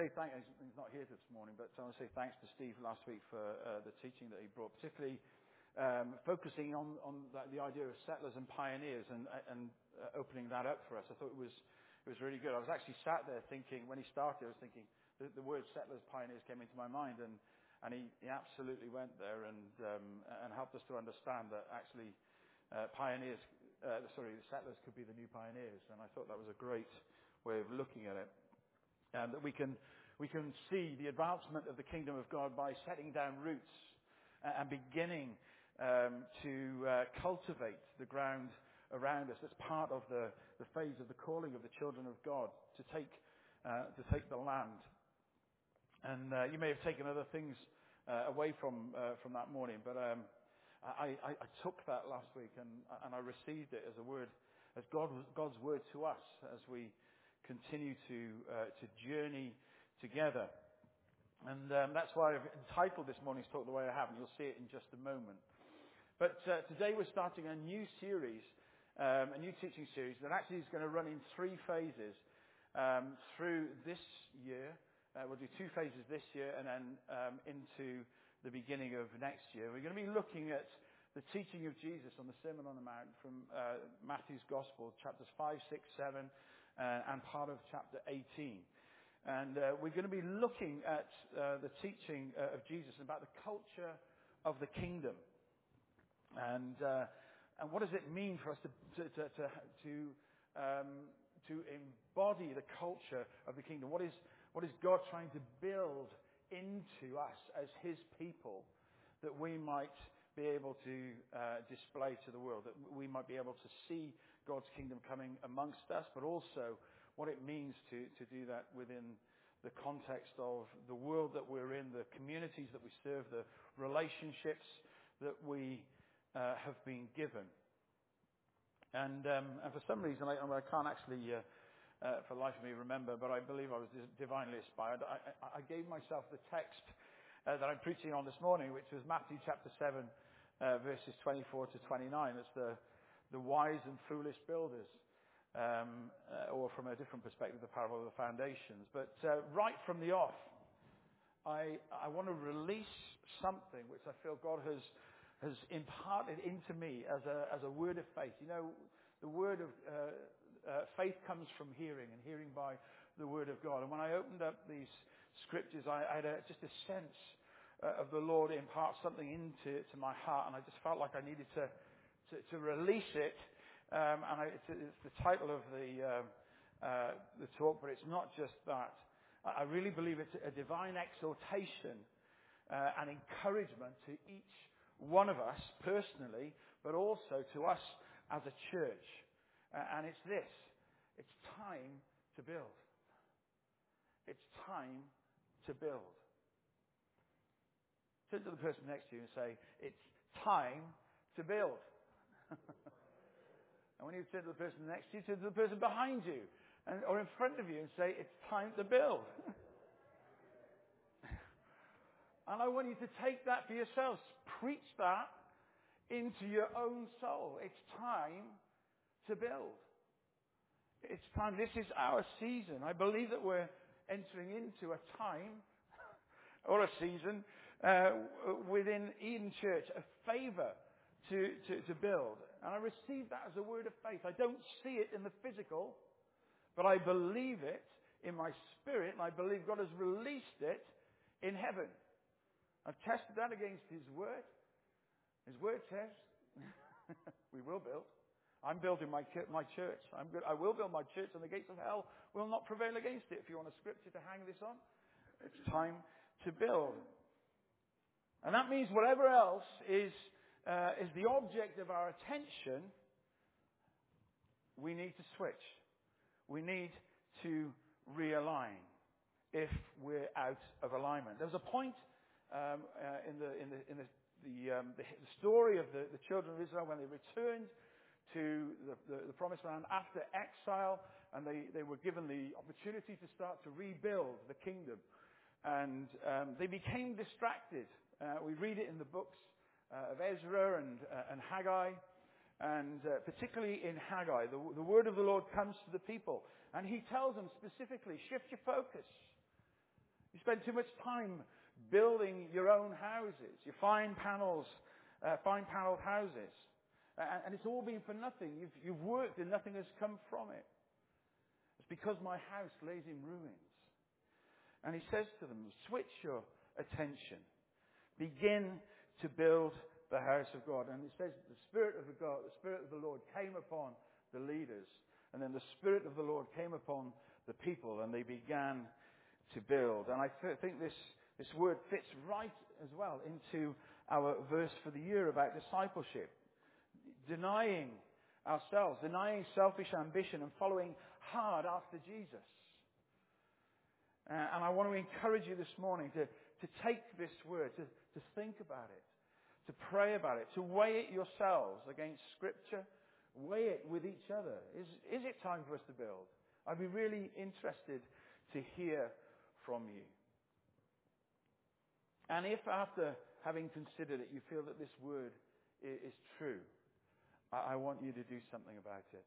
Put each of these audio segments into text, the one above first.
He's not here this morning, but I want to say thanks to Steve last week for the teaching that he brought, particularly focusing on the idea of settlers and pioneers and opening that up for us. I thought it was really good. I was actually sat there thinking, when he started, I was thinking, the word settlers, pioneers came into my mind, and he absolutely went there and helped us to understand that actually settlers could be the new pioneers, and I thought that was a great way of looking at it. And that we can see the advancement of the kingdom of God by setting down roots and beginning to cultivate the ground around us. That's part of the phase of the calling of the children of God, to take the land. And you may have taken other things away from that morning, but I took that last week and I received it as a word, as God's word to us as we continue to journey together. And that's why I've entitled this morning's talk the way I have, and you'll see it in just a moment. But today we're starting a new series, a new teaching series that actually is going to run in 3 phases through this year. We'll do 2 phases this year and then into the beginning of next year. We're going to be looking at the teaching of Jesus on the Sermon on the Mount from Matthew's Gospel, chapters 5, 6, 7, and part of chapter 18. And we're going to be looking at the teaching of Jesus about the culture of the kingdom. And what does it mean for us to embody the culture of the kingdom? What is God trying to build into us as His people, that we might be able to display to the world, that we might be able to see God's kingdom coming amongst us, but also what it means to do that within the context of the world that we're in, the communities that we serve, the relationships that we have been given. And for some reason, I can't actually, for life of me, remember, but I believe I was divinely inspired. I gave myself the text that I'm preaching on this morning, which was Matthew chapter 7, verses 24 to 29. It's the wise and foolish builders, or from a different perspective, the parable of the foundations. But right from the off, I want to release something which I feel God has imparted into me as a word of faith. You know, the word of faith comes from hearing, and hearing by the word of God. And when I opened up these scriptures, I had just a sense of the Lord impart something into my heart, and I just felt like I needed to release it. It's the title of the talk, but it's not just that. I really believe it's a divine exhortation and encouragement to each one of us personally, but also to us as a church. And it's this: it's time to build. It's time to build. Turn to the person next to you and say, it's time to build. And when you turn to the person next to you, turn to the person behind you or in front of you and say, it's time to build. And I want you to take that for yourselves. Preach that into your own soul. It's time to build. It's time. This is our season. I believe that we're entering into a time or a season within Eden Church, a favor to build. And I receive that as a word of faith. I don't see it in the physical, but I believe it in my spirit, and I believe God has released it in heaven. I've tested that against His word. His word says we will build. I'm building my church. I will build my church, and the gates of hell will not prevail against it. If you want a scripture to hang this on, it's time to build. And that means whatever else is the object of our attention, we need to switch. We need to realign if we're out of alignment. There was a point in the story of the children of Israel when they returned to the promised land after exile, and they were given the opportunity to start to rebuild the kingdom. And they became distracted. We read it in the books of Ezra and Haggai, and particularly in Haggai, the word of the Lord comes to the people, and he tells them specifically, shift your focus. spend too much time building your own houses, your fine-paneled houses. And it's all been for nothing. You've worked and nothing has come from it. It's because my house lays in ruins. And he says to them, switch your attention. Begin to build the house of God. And it says the Spirit of the Lord came upon the leaders. And then the Spirit of the Lord came upon the people, and they began to build. And I think this word fits right as well into our verse for the year about discipleship. Denying ourselves, denying selfish ambition, and following hard after Jesus. And I want to encourage you this morning to take this word, to think about it, to pray about it, to weigh it yourselves against Scripture, weigh it with each other. Is it time for us to build? I'd be really interested to hear from you. And if after having considered it, you feel that this word is true, I want you to do something about it.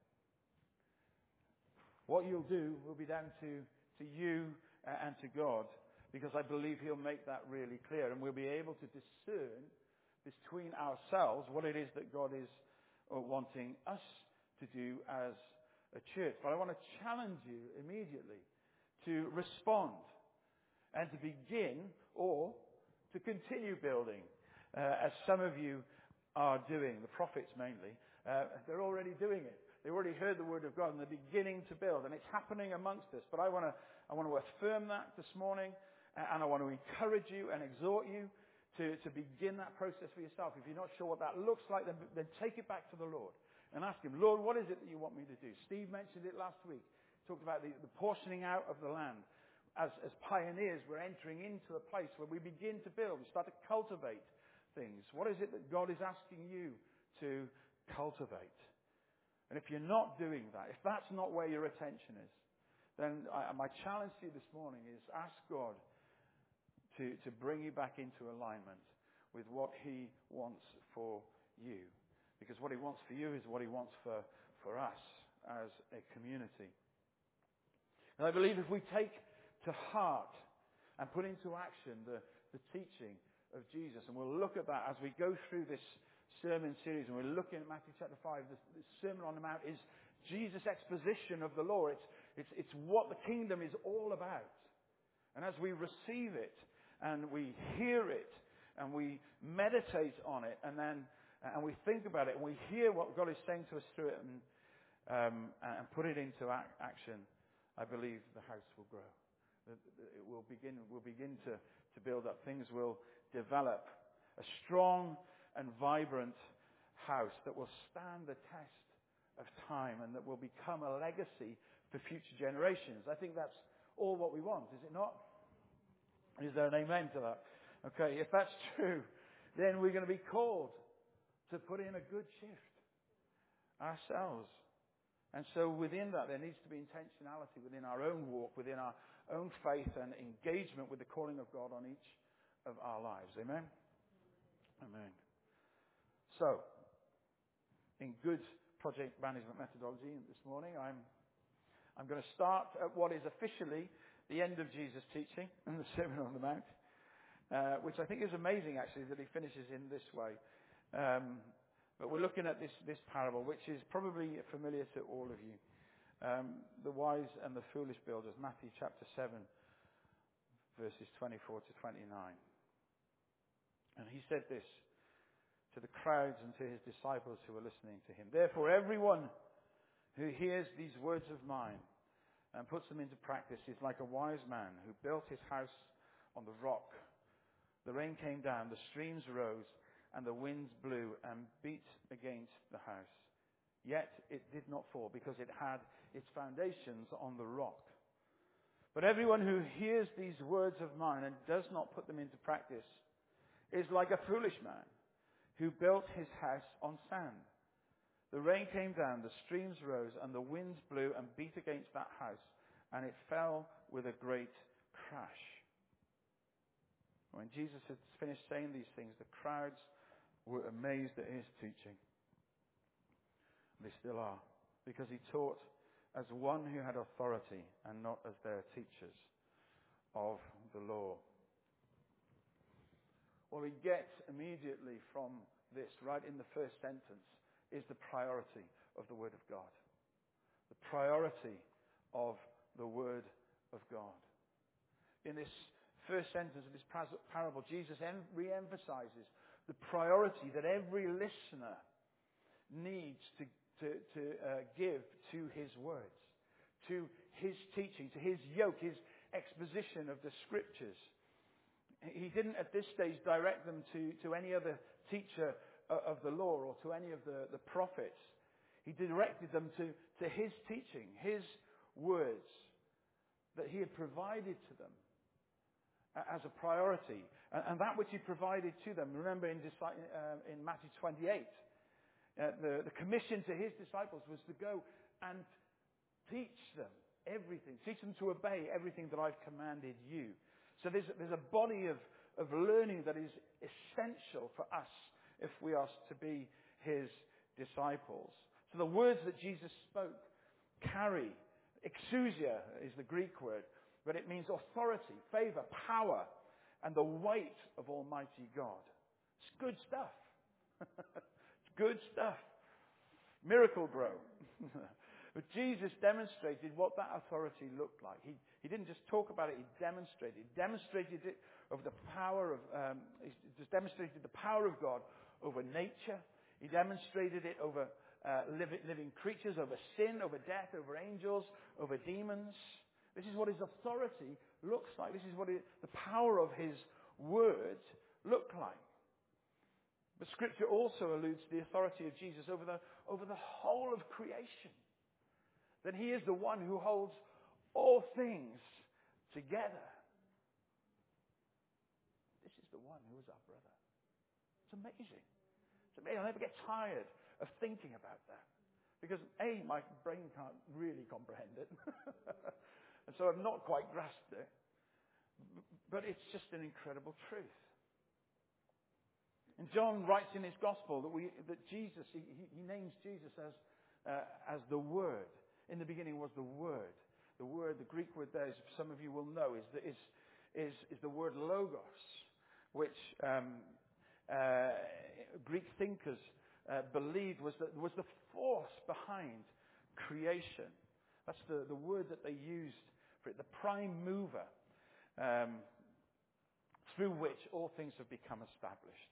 What you'll do will be down to you and to God, because I believe He'll make that really clear, and we'll be able to discern between ourselves what it is that God is wanting us to do as a church. But I want to challenge you immediately to respond and to begin or to continue building, as some of you are doing, the prophets mainly. They're already doing it. They already heard the word of God and they're beginning to build, and it's happening amongst us. But I want to affirm that this morning, and I want to encourage you and exhort you to begin that process for yourself. If you're not sure what that looks like, then take it back to the Lord and ask Him, Lord, what is it that you want me to do? Steve mentioned it last week. He talked about the portioning out of the land. As pioneers, we're entering into a place where we begin to build. We start to cultivate things. What is it that God is asking you to cultivate? And if you're not doing that, if that's not where your attention is, then my challenge to you this morning is ask God to bring you back into alignment with what He wants for you. Because what He wants for you is what He wants for us as a community. And I believe if we take to heart and put into action the teaching of Jesus, and we'll look at that as we go through this sermon series, and we're looking at Matthew chapter 5. The Sermon on the Mount is Jesus' exposition of the law. It's what the kingdom is all about. And as we receive it, and we hear it, and we meditate on it, and we think about it, and we hear what God is saying to us through it, and put it into action, I believe the house will grow. It will begin to build up. Things will develop. A strong and vibrant house that will stand the test of time and that will become a legacy for future generations. I think that's all what we want, is it not? Is there an amen to that? Okay, if that's true, then we're going to be called to put in a good shift ourselves. And so within that, there needs to be intentionality within our own walk, within our own faith and engagement with the calling of God on each of our lives. Amen? Amen. So, in good project management methodology this morning, I'm going to start at what is officially the end of Jesus' teaching in the Sermon on the Mount, which I think is amazing, actually, that he finishes in this way. But we're looking at this parable, which is probably familiar to all of you. The wise and the foolish builders, Matthew chapter 7, verses 24 to 29. And he said this to the crowds and to his disciples who were listening to him. Therefore, everyone who hears these words of mine and puts them into practice is like a wise man who built his house on the rock. The rain came down, the streams rose, and the winds blew and beat against the house. Yet it did not fall, because it had its foundations on the rock. But everyone who hears these words of mine and does not put them into practice is like a foolish man who built his house on sand. The rain came down, the streams rose, and the winds blew and beat against that house, and it fell with a great crash. When Jesus had finished saying these things, the crowds were amazed at his teaching. They still are, because he taught as one who had authority and not as their teachers of the law. What we get immediately from this, right in the first sentence, is the priority of the Word of God. The priority of the Word of God. In this first sentence of this parable, Jesus re-emphasizes the priority that every listener needs to give to His words, to His teaching, to His yoke, His exposition of the Scriptures. He didn't at this stage direct them to any other teacher of the law or to any of the prophets. He directed them to His teaching, His words that He had provided to them as a priority. And that which He provided to them, remember in Matthew 28, the commission to His disciples was to go and teach them everything. Teach them to obey everything that I've commanded you. So there's a body of learning that is essential for us if we are to be His disciples. So the words that Jesus spoke carry, exousia is the Greek word, but it means authority, favor, power, and the weight of Almighty God. It's good stuff. It's good stuff. Miracle Grow. But Jesus demonstrated what that authority looked like. He didn't just talk about it, He demonstrated. He demonstrated it of the power of, He just demonstrated the power of God over nature. He demonstrated it over living creatures, over sin, over death, over angels, over demons. This is what His authority looks like. This is what the power of His words look like. But Scripture also alludes to the authority of Jesus over the whole of creation. That He is the one who holds all things together. This is the one who is our brother. It's amazing. It's amazing. I'll never get tired of thinking about that. Because A, my brain can't really comprehend it. And so I've not quite grasped it. But it's just an incredible truth. And John writes in his gospel that Jesus, he names Jesus as the Word. In the beginning was the Word. The word, the Greek word there, as some of you will know, is the word logos, which Greek thinkers believed was the force behind creation. That's the word that they used for it, the prime mover, through which all things have become established.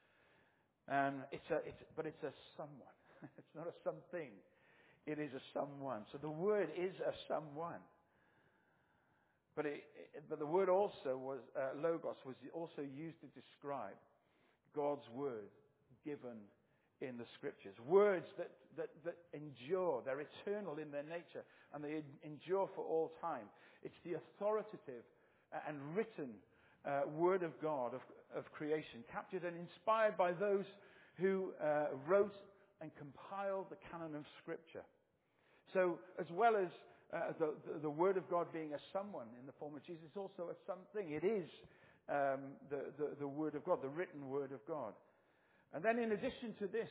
But it's a someone. It's not a something. It is a someone. So the word is a someone. But the word also was logos was also used to describe God's word given in the Scriptures. Words that endure. They're eternal in their nature and they endure for all time. It's the authoritative and written word of God of creation, captured and inspired by those who wrote and compiled the canon of Scripture. So as well as the Word of God being a someone in the form of Jesus, it's also a something. It is the Word of God, the written Word of God. And then in addition to this,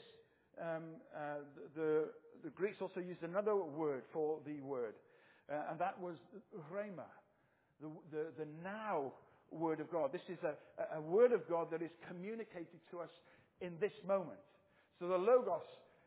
the Greeks also used another word for the Word, and that was rhema, the now Word of God. This is a Word of God that is communicated to us in this moment. So the logos,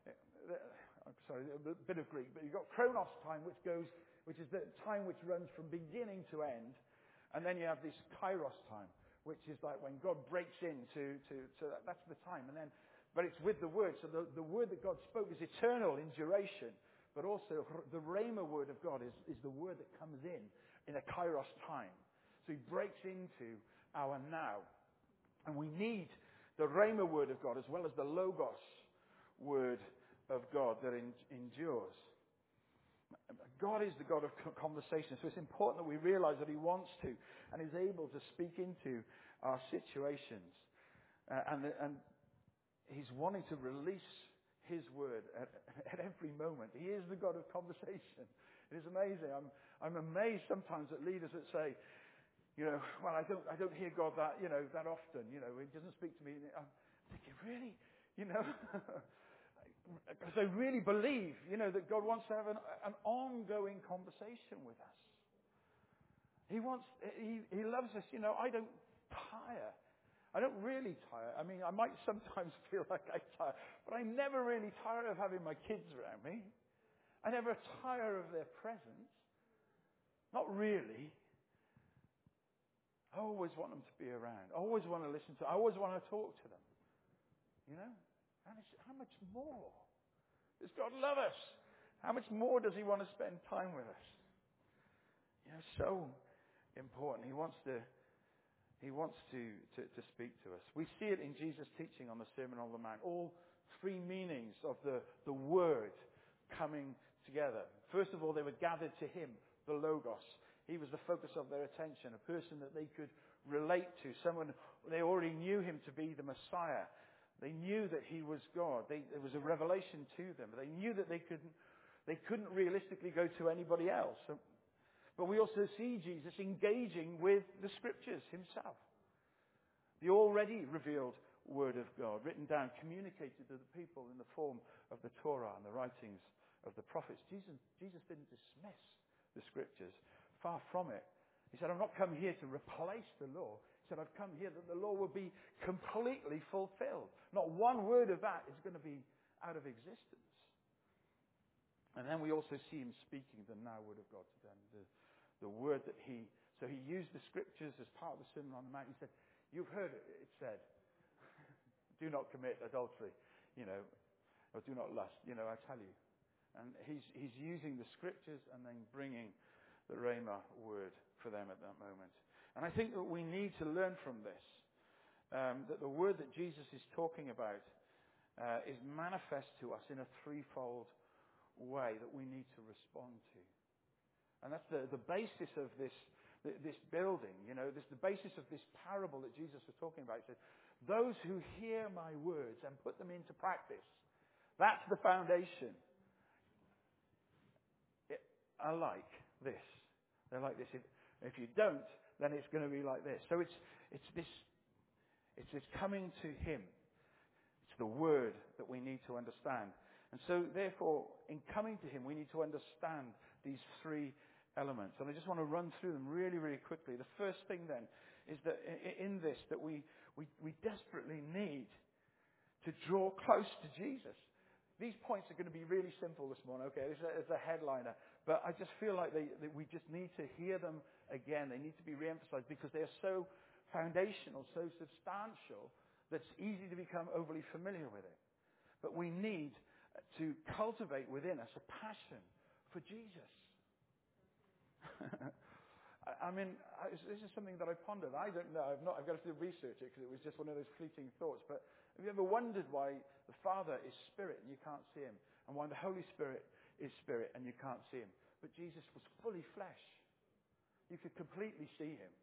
a bit of Greek, but you've got chronos time, which is the time which runs from beginning to end, and then you have this kairos time, which is like when God breaks into that's the time, but it's with the word. So the word that God spoke is eternal in duration, but also the rhema word of God is the word that comes in a kairos time. So He breaks into our now, and we need the rhema word of God as well as the logos word of God that endures. God is the God of conversation, so it's important that we realize that He wants to and is able to speak into our situations, and He's wanting to release His word at every moment. He is the God of conversation. It is amazing. I'm amazed sometimes at leaders that say, well, I don't hear God that often. He doesn't speak to me. I'm thinking, really, because I really believe, that God wants to have an ongoing conversation with us. He loves us. I don't tire. I don't really tire. I mean, I might sometimes feel like I tire, but I never really tire of having my kids around me. I never tire of their presence. Not really. I always want them to be around. I always want to listen to them. I always want to talk to them. And how much more does God love us? How much more does He want to spend time with us? So important. He wants to speak to us. We see it in Jesus' teaching on the Sermon on the Mount. All three meanings of the word coming together. First of all, they were gathered to Him, the Logos. He was the focus of their attention, a person that they could relate to, someone they already knew Him to be the Messiah. They knew that He was God. There was a revelation to them. They knew that they couldn't realistically go to anybody else. But we also see Jesus engaging with the Scriptures Himself. The already revealed Word of God, written down, communicated to the people in the form of the Torah and the writings of the prophets. Jesus didn't dismiss the Scriptures. Far from it. He said, I've not come here to replace the law. He said, I've come here that the law will be completely fulfilled. Not one word of that is going to be out of existence. And then we also see Him speaking the now Word of God to them. The word that He used the Scriptures as part of the Sermon on the Mount. He said, you've heard it said, do not commit adultery, or do not lust, I tell you. And He's using the Scriptures and then bringing the Rhema word for them at that moment. And I think that we need to learn from this, that the word that Jesus is talking about is manifest to us in a threefold way that we need to respond to. And that's the basis of this building, this the basis of this parable that Jesus was talking about. He said, those who hear my words and put them into practice, that's the foundation. Are like this. They're like this. If you don't, then it's going to be like this. So it's this coming to Him. It's the word that we need to understand. And so, therefore, in coming to Him, we need to understand these three elements. And I just want to run through them really, really quickly. The first thing then is that in this, that we desperately need to draw close to Jesus. These points are going to be really simple this morning. Okay, it's a headliner. But I just feel like that we just need to hear them again. They need to be re-emphasized because they are so foundational, so substantial, that it's easy to become overly familiar with it. But we need to cultivate within us a passion for Jesus. I mean, this is something that I pondered. I don't know. I've got to research it because it was just one of those fleeting thoughts. But have you ever wondered why the Father is Spirit and you can't see Him? And why the Holy Spirit is Spirit and you can't see Him? But Jesus was fully flesh. You could completely see Him.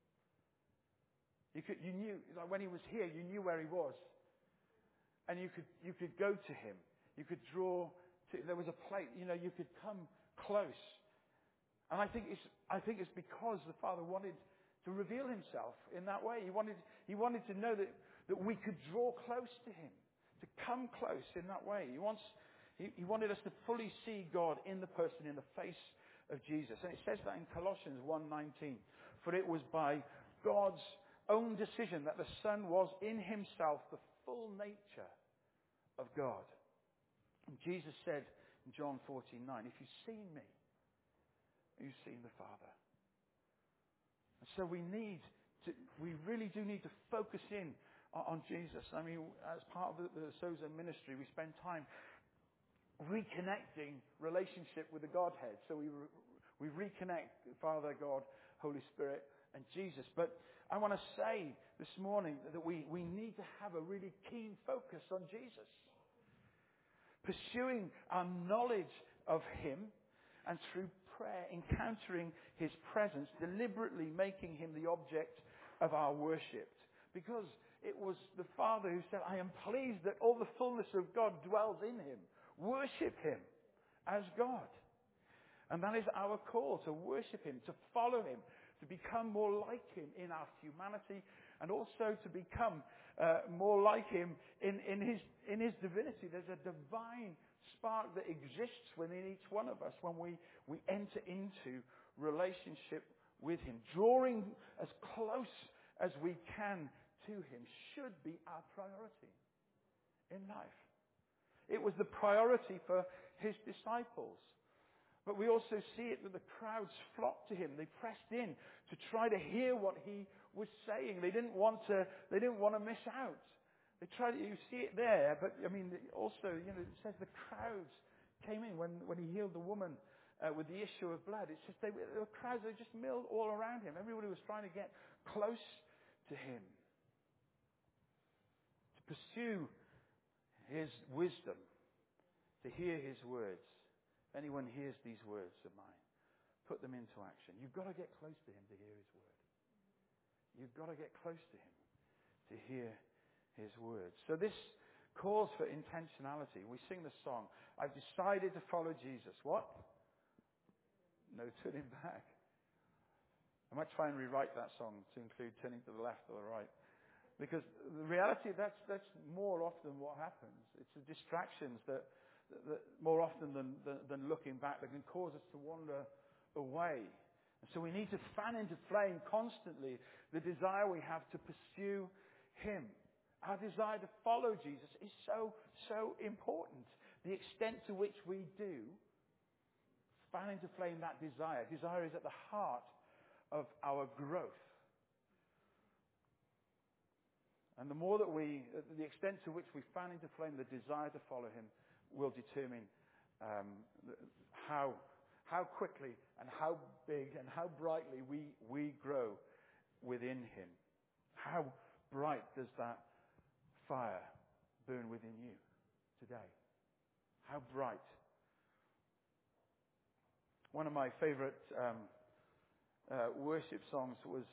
You knew, like when He was here, you knew where He was. And you could go to Him. You could draw to, there was a place, you could come close. And I think it's because the Father wanted to reveal Himself in that way. He wanted to know that we could draw close to Him, to come close in that way. He wanted us to fully see God in the person, in the face of Jesus. And it says that in Colossians 1:19. For it was by God's own decision that the Son was in Himself the full nature of God. And Jesus said in John 14:9, if you've seen me, you've seen the Father. And so we really do need to focus in on Jesus. I mean, as part of the Sozo ministry, we spend time reconnecting relationship with the Godhead. So we reconnect Father, God, Holy Spirit, and Jesus. But I want to say this morning that we need to have a really keen focus on Jesus. Pursuing our knowledge of Him, and through prayer, encountering His presence, deliberately making Him the object of our worship. Because it was the Father who said, I am pleased that all the fullness of God dwells in Him. Worship Him as God. And that is our call, to worship Him, to follow Him, to become more like Him in our humanity, and also to become more like Him in His divinity. There's a divine spark that exists within each one of us when we enter into relationship with him. Drawing as close as we can to him should be our priority in life. It was the priority for his disciples. But we also see it that the crowds flocked to him. They pressed in to try to hear what he was saying. They didn't want to miss out. They tried. You see it there, but I mean, also, it says the crowds came in when he healed the woman with the issue of blood. It's just the crowds. They just milled all around him. Everybody was trying to get close to him, to pursue his wisdom, to hear his words. If anyone hears these words of mine, put them into action. You've got to get close to him to hear his word. You've got to get close to him to hear his words. So this calls for intentionality. We sing the song, I've decided to follow Jesus. What? No turning back. I might try and rewrite that song to include turning to the left or the right. Because the reality, that's more often what happens. It's the distractions that more often than looking back that can cause us to wander away. And so we need to fan into flame constantly the desire we have to pursue him. Our desire to follow Jesus is so, so important. The extent to which we do fan into flame that desire. Desire is at the heart of our growth. And the more that the extent to which we fan into flame the desire to follow him will determine how quickly and how big and how brightly we grow within him. How bright does that fire burn within you today? How bright? One of my favorite worship songs is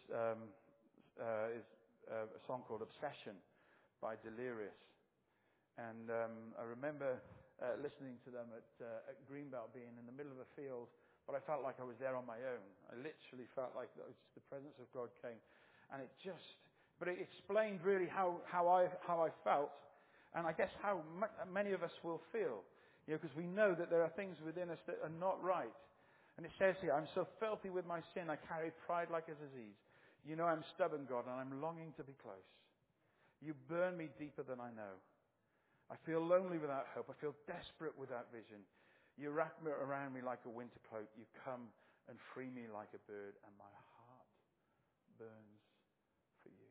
a song called Obsession by Delirious. And I remember listening to them at Greenbelt, being in the middle of a field, but I felt like I was there on my own. I literally felt like that was just the presence of God came. And it explained really how I felt, and I guess how many of us will feel. Because we know that there are things within us that are not right. And it says here, I'm so filthy with my sin, I carry pride like a disease. You know I'm stubborn, God, and I'm longing to be close. You burn me deeper than I know. I feel lonely without hope. I feel desperate without vision. You wrap me around me like a winter cloak. You come and free me like a bird, and my heart burns for you.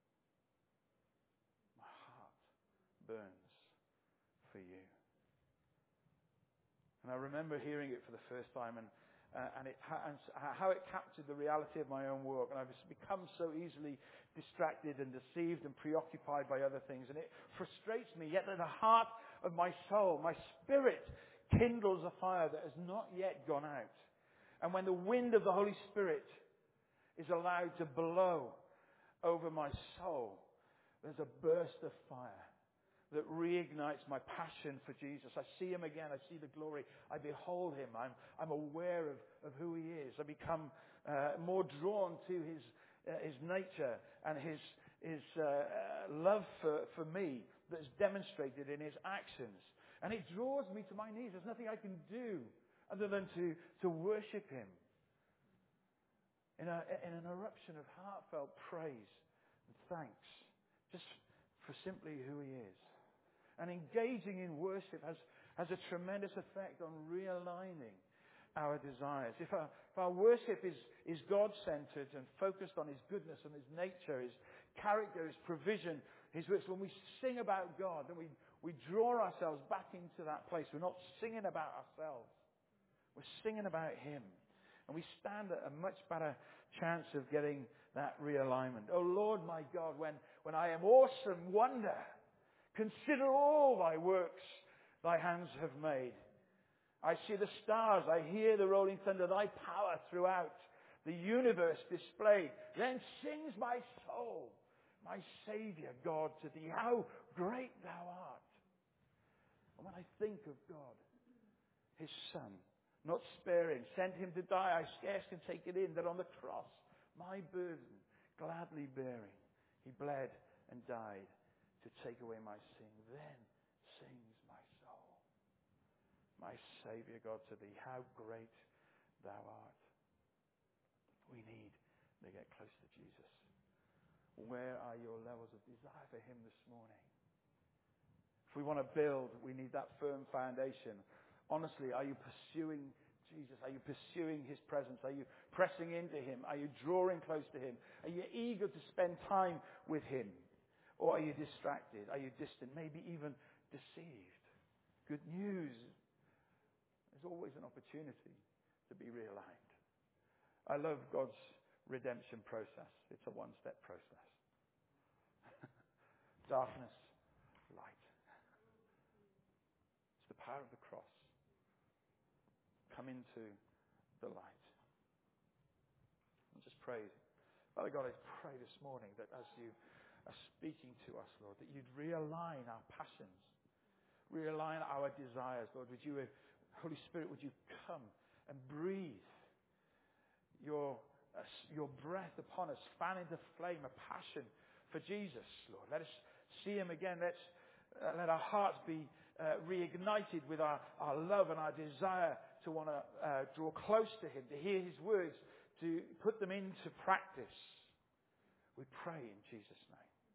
My heart burns for you. And I remember hearing it for the first time, and how it captured the reality of my own work. And I've become so easily distracted and deceived and preoccupied by other things. And it frustrates me. Yet in the heart of my soul, my spirit kindles a fire that has not yet gone out. And when the wind of the Holy Spirit is allowed to blow over my soul, there's a burst of fire that reignites my passion for Jesus. I see him again. I see the glory. I behold him. I'm aware of who he is. I become more drawn to his nature and his love for me that's demonstrated in his actions. And it draws me to my knees. There's nothing I can do other than to worship him in an eruption of heartfelt praise and thanks, just for simply who he is. And engaging in worship has a tremendous effect on realigning our desires. If our worship is God-centered and focused on his goodness and his nature, his character, his provision, his works, when we sing about God, then we draw ourselves back into that place. We're not singing about ourselves. We're singing about him. And we stand a much better chance of getting that realignment. Oh Lord my God, when I am awesome wonder, consider all thy works thy hands have made. I see the stars, I hear the rolling thunder, thy power throughout the universe displayed. Then sings my soul, my Saviour God, to thee, how great thou art. And when I think of God, his Son, not sparing, sent him to die, I scarce can take it in, that on the cross, my burden gladly bearing, he bled and died to take away my sin. Then sings my soul, my Saviour God, to thee, how great thou art. We need to get close to Jesus. Where are your levels of desire for him this morning? If we want to build, we need that firm foundation. Honestly, are you pursuing Jesus? Are you pursuing his presence? Are you pressing into him? Are you drawing close to him? Are you eager to spend time with him? Or are you distracted? Are you distant? Maybe even deceived? Good news. There's always an opportunity to be realigned. I love God's redemption process. It's a one-step process. Darkness, light. It's the power of the cross. Come into the light. And just pray. Father God, I pray this morning that as you are speaking to us, Lord, that you'd realign our passions, realign our desires, Lord. Would you, Holy Spirit, would you come and breathe your breath upon us, fan into flame a passion for Jesus, Lord. Let us see him again. Let our hearts be reignited with our love and our desire to want to draw close to him, to hear his words, to put them into practice. We pray in Jesus' name.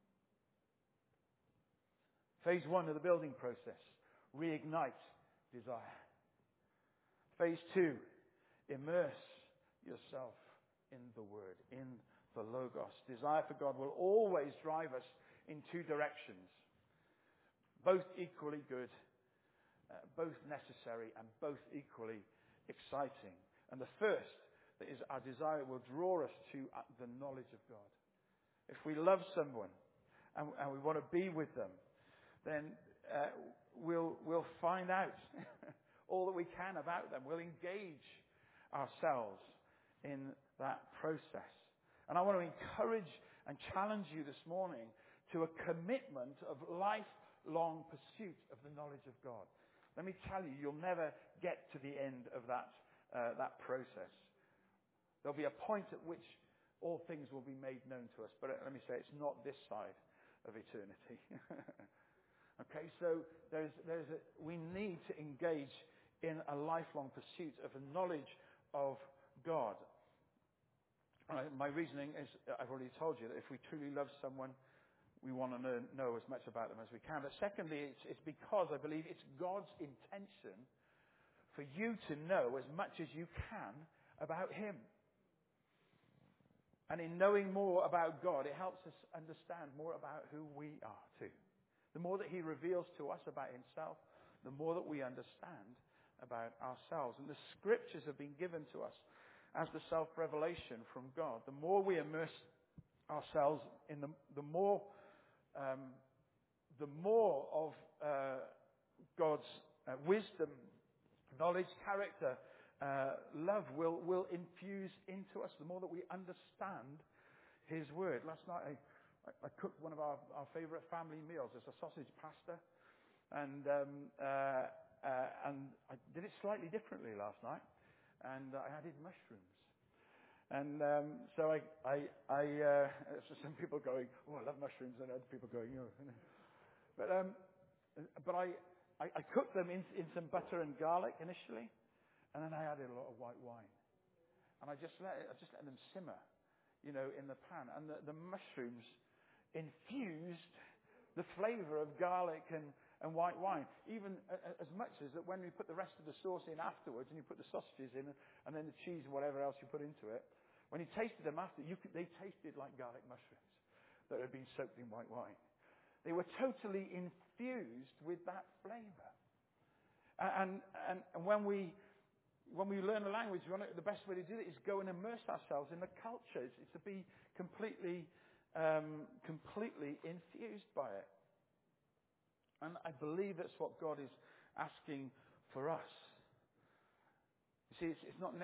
Phase 1 of the building process, reignite desire. Phase 2, immerse yourself in the Word, in the Logos. Desire for God will always drive us in two directions, both equally good, both necessary, and both equally exciting. And the first, that is our desire, will draw us to the knowledge of God. If we love someone and we want to be with them, then we'll find out all that we can about them. We'll engage ourselves in that process. And I want to encourage and challenge you this morning to a commitment of lifelong pursuit of the knowledge of God. Let me tell you, you'll never get to the end of that process. There'll be a point at which all things will be made known to us. But let me say, it's not this side of eternity. Okay, so we need to engage in a lifelong pursuit of a knowledge of God. My reasoning is, I've already told you, that if we truly love someone, we want to know as much about them as we can. But secondly, it's because I believe it's God's intention for you to know as much as you can about him. And in knowing more about God, it helps us understand more about who we are too. The more that he reveals to us about himself, the more that we understand about ourselves. And the scriptures have been given to us as the self-revelation from God. The more we immerse ourselves in the more of God's wisdom, knowledge, character, love will infuse into us. The more that we understand his word. Last night I cooked one of our favourite family meals. It's a sausage pasta, and I did it slightly differently last night, and I added mushrooms. And so some people going, "Oh, I love mushrooms," and other people going, "No." But I cooked them in some butter and garlic initially, and then I added a lot of white wine, and I just let them simmer, in the pan, and the mushrooms infused the flavour of garlic and white wine, even as much as that when we put the rest of the sauce in afterwards, and you put the sausages in, and then the cheese and whatever else you put into it, when you tasted them after, they tasted like garlic mushrooms that had been soaked in white wine. They were totally infused with that flavour. And when we learn a language, the best way to do it is go and immerse ourselves in the culture. It's to be completely infused by it. And I believe that's what God is asking for us. You see, it's not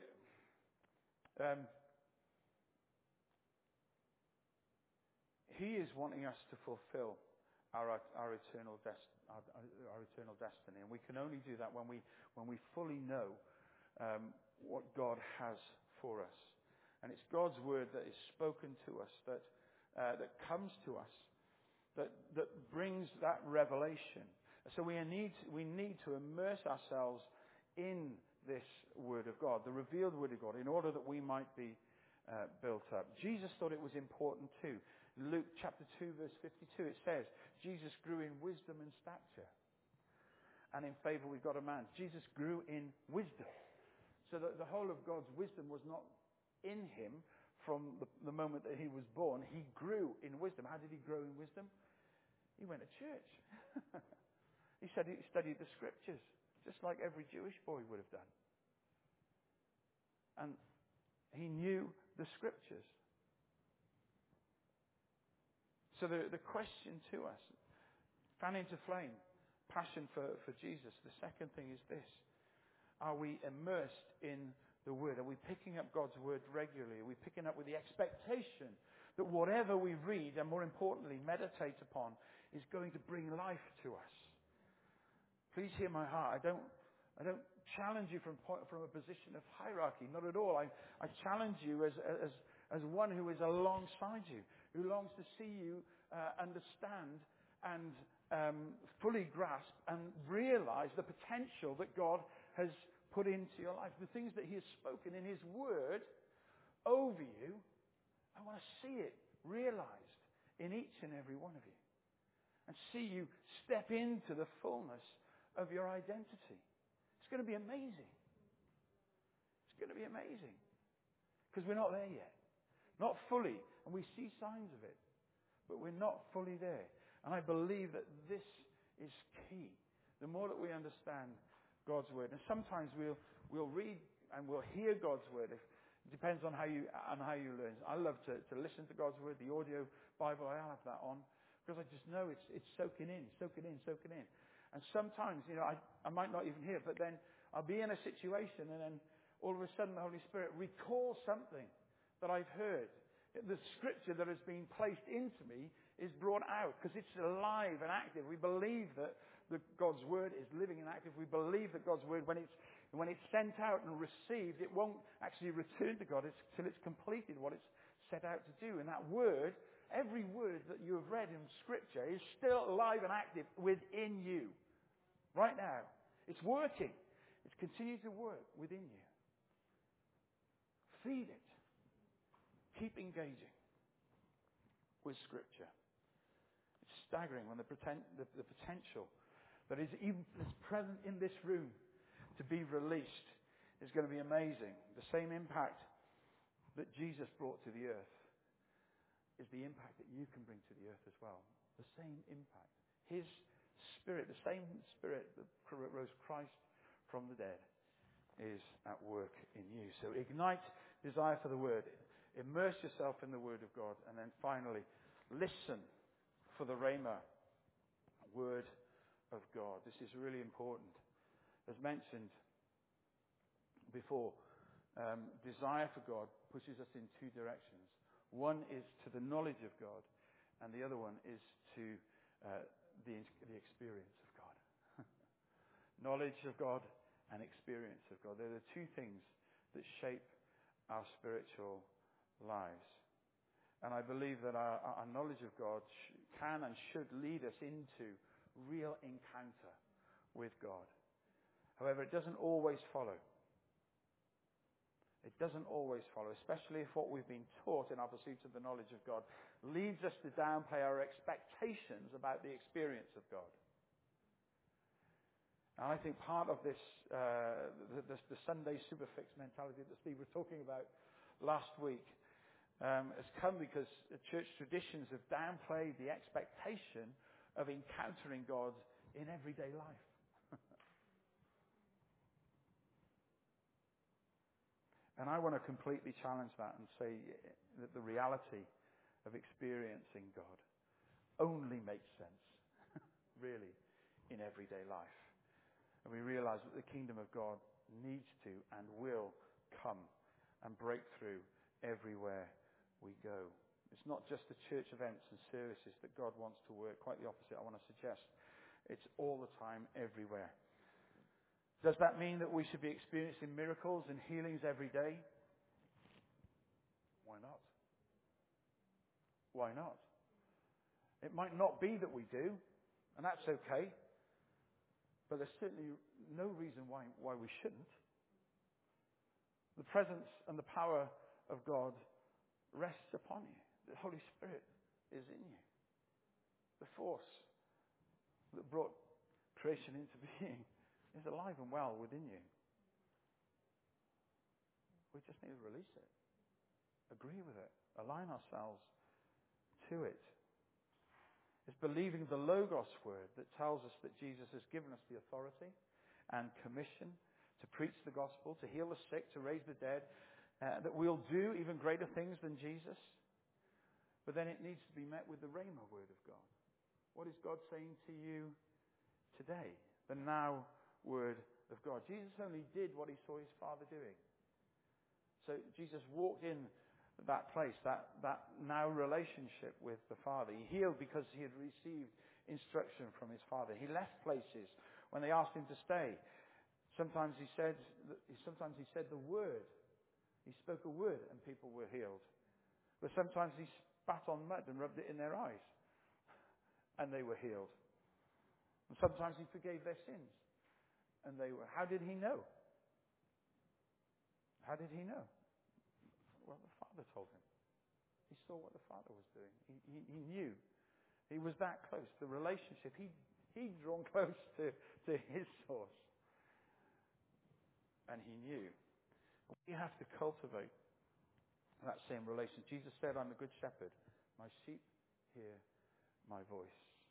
he is wanting us to fulfill our eternal destiny, and we can only do that when we fully know what God has for us. And it's God's word that is spoken to us, that comes to us, that brings that revelation. So we need to immerse ourselves in this word of God, the revealed word of God, in order that we might be built up. Jesus thought it was important too. Luke chapter 2 verse 52, it says, Jesus grew in wisdom and stature, and in favor with God and man. Jesus grew in wisdom. So that the whole of God's wisdom was not in him from the moment that he was born. He grew in wisdom. How did he grow in wisdom? He went to church. He said he studied the scriptures, just like every Jewish boy would have done. And he knew the scriptures. So the question to us, fan into flame, passion for Jesus. The second thing is this. Are we immersed in the Word? Are we picking up God's Word regularly? Are we picking up with the expectation that whatever we read, and more importantly, meditate upon, is going to bring life to us? Please hear my heart. I don't challenge you from a position of hierarchy. Not at all. I challenge you as one who is alongside you, who longs to see you understand and fully grasp and realize the potential that God has put into your life. The things that He has spoken in His Word over you, I want to see it realized in each and every one of you. And see you step into the fullness of your identity. It's going to be amazing. It's going to be amazing. Because we're not there yet. Not fully. And we see signs of it. But we're not fully there. And I believe that this is key. The more that we understand God's Word. And sometimes we'll read and we'll hear God's Word. It depends on how you learn. I love to listen to God's Word, the audio Bible. I'll have that on. Because I just know it's soaking in. And sometimes, I might not even hear it, but then I'll be in a situation and then all of a sudden the Holy Spirit recalls something that I've heard. The scripture that has been placed into me is brought out because it's alive and active. We believe that God's Word is living and active. We believe that God's Word, when it's sent out and received, it won't actually return to God till it's completed what it's set out to do. And that Word, every word that you have read in Scripture is still alive and active within you. Right now. It's working. It's continuing to work within you. Feed it. Keep engaging with Scripture. It's staggering when the potential that is even present in this room to be released is going to be amazing. The same impact that Jesus brought to the earth is the impact that you can bring to the earth as well. The same impact. His Spirit, the same Spirit that rose Christ from the dead, is at work in you. So ignite desire for the Word. Immerse yourself in the Word of God. And then finally, listen for the Rhema Word of God. This is really important. As mentioned before, desire for God pushes us in two directions. One is to the knowledge of God, and the other one is to the experience of God. Knowledge of God and experience of God. They're the two things that shape our spiritual lives. And I believe that our knowledge of God can and should lead us into real encounter with God. However, it doesn't always follow. It doesn't always follow, especially if what we've been taught in our pursuit of the knowledge of God leads us to downplay our expectations about the experience of God. And I think part of this, the Sunday superfix mentality that Steve was talking about last week, has come because the church traditions have downplayed the expectation of encountering God in everyday life. And I want to completely challenge that and say that the reality of experiencing God only makes sense, really, in everyday life. And we realize that the kingdom of God needs to and will come and break through everywhere we go. It's not just the church events and services that God wants to work. Quite the opposite, I want to suggest. It's all the time, everywhere. Does that mean that we should be experiencing miracles and healings every day? Why not? Why not? It might not be that we do, and that's okay. But there's certainly no reason why we shouldn't. The presence and the power of God rests upon you. The Holy Spirit is in you. The force that brought creation into being is alive and well within you. We just need to release it, agree with it, align ourselves to it. It's believing the Logos word that tells us that Jesus has given us the authority and commission to preach the gospel, to heal the sick, to raise the dead, that we'll do even greater things than Jesus. But then it needs to be met with the Rhema word of God. What is God saying to you today? The now word of God. Jesus only did what he saw his Father doing. So Jesus walked in that place, that now relationship with the Father. He healed because he had received instruction from his Father. He left places when they asked him to stay. Sometimes he said the word. He spoke a word and people were healed. But sometimes he spat on mud and rubbed it in their eyes and they were healed. And sometimes he forgave their sins and they were. How did he know? How did he know? Well, the Father told him. He saw what the Father was doing. He knew. He was that close. The relationship, he'd drawn close to his source. And he knew. We have to cultivate that same relation. Jesus said, I'm a good shepherd. My sheep hear my voice.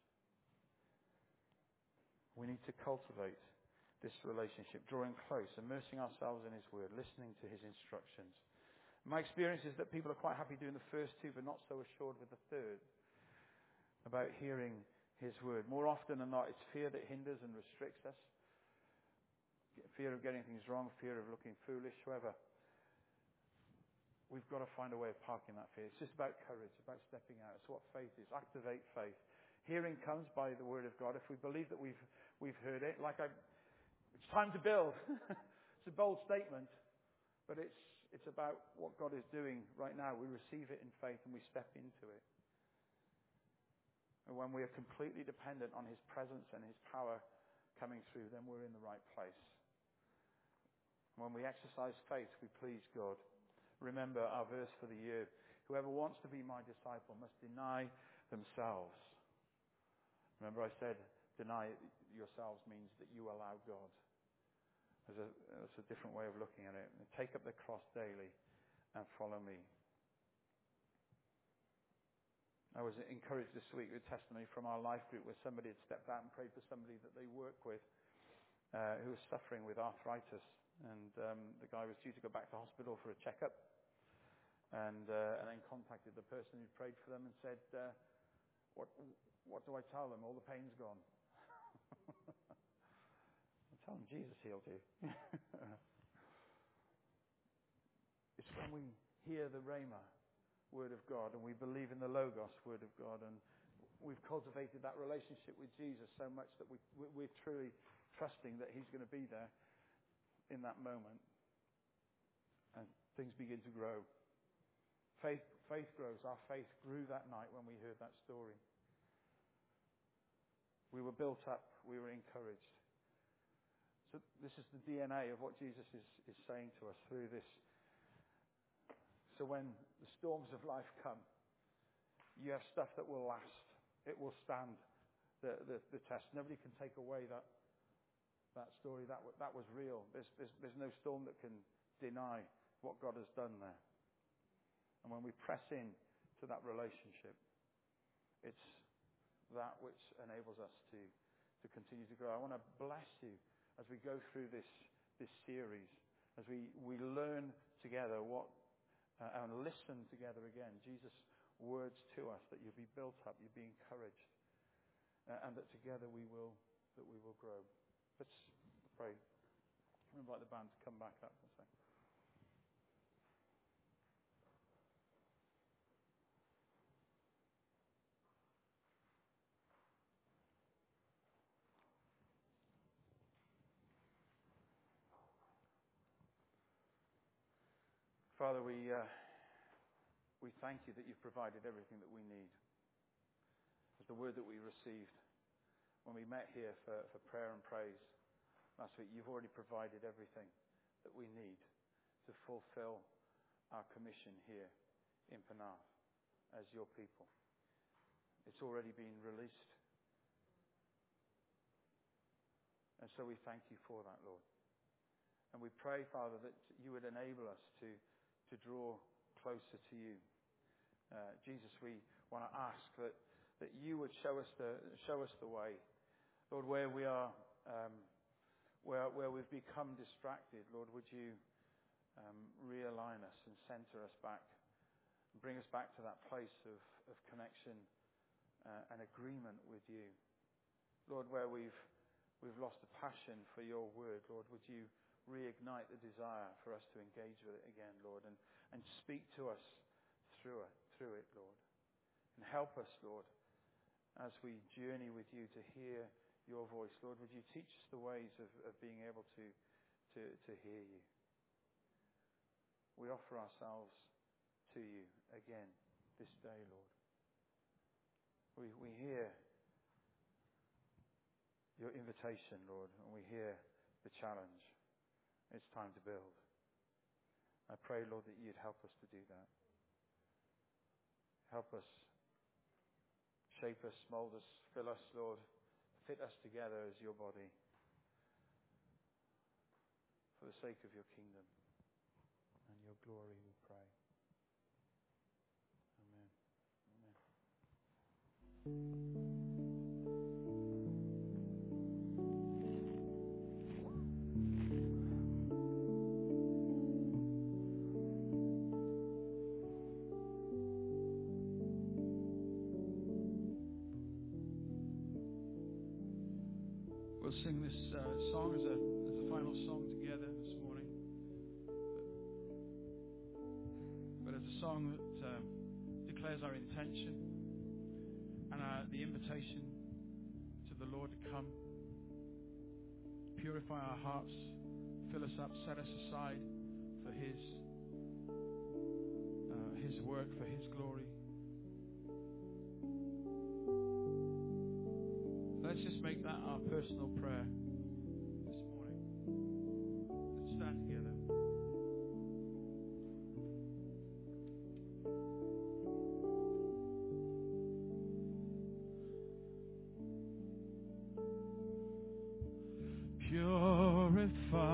We need to cultivate this relationship, drawing close, immersing ourselves in his word, listening to his instructions. My experience is that people are quite happy doing the first two, but not so assured with the third, about hearing his word. More often than not, it's fear that hinders and restricts us. Fear of getting things wrong, fear of looking foolish, however. We've got to find a way of parking that fear. It's just about courage, about stepping out. It's what faith is. Activate faith. Hearing comes by the word of God. If we believe that we've heard it, it's time to build. It's a bold statement, but it's about what God is doing right now. We receive it in faith and we step into it. And when we are completely dependent on his presence and his power coming through, then we're in the right place. When we exercise faith, we please God. Remember our verse for the year. Whoever wants to be my disciple must deny themselves. Remember I said, deny yourselves means that you allow God. That's a different way of looking at it. Take up the cross daily and follow me. I was encouraged this week with testimony from our life group where somebody had stepped out and prayed for somebody that they work with who was suffering with arthritis. And the guy was due to go back to hospital for a checkup. And then contacted the person who prayed for them and said, what do I tell them? All the pain's gone. I tell them Jesus healed you. It's when we hear the Rhema word of God and we believe in the Logos word of God and we've cultivated that relationship with Jesus so much that we're truly trusting that he's going to be there in that moment. And things begin to grow. Faith grows. Our faith grew that night when we heard that story. We were built up. We were encouraged. So this is the DNA of what Jesus is saying to us through this. So when the storms of life come, you have stuff that will last. It will stand the test. Nobody can take away that story. That was real. There's no storm that can deny what God has done there. And when we press in to that relationship, it's that which enables us to continue to grow. I want to bless you as we go through this series, as we learn together and listen together again, Jesus' words to us, that you'll be built up, you'll be encouraged, and that together we will grow. Let's pray. I invite the band to come back up and say. Father, we thank you that you've provided everything that we need. As the word that we received when we met here for prayer and praise last week, you've already provided everything that we need to fulfill our commission here in Penarth as your people. It's already been released. And so we thank you for that, Lord. And we pray, Father, that you would enable us to draw closer to you. Jesus, we want to ask that you would show us the way. Lord, where we are, where we've become distracted, Lord, would you realign us and center us back, and bring us back to that place of connection and agreement with you. Lord, where we've lost a passion for your word, Lord, would you reignite the desire for us to engage with it again, Lord, and speak to us through it, Lord. And help us, Lord, as we journey with you to hear your voice. Lord, would you teach us the ways of being able to hear you. We offer ourselves to you again this day, Lord. We hear your invitation, Lord, and we hear the challenge. It's time to build. I pray, Lord, that you'd help us to do that. Help us, shape us, mold us, fill us, Lord, fit us together as your body for the sake of your kingdom and your glory, we pray. Amen. Amen. We'll sing this song as a final song together this morning. But as a song that declares our intention and the invitation to the Lord to come, purify our hearts, fill us up, set us aside for His work, for His glory. Let's just make that our personal prayer this morning. Let's stand together. Purify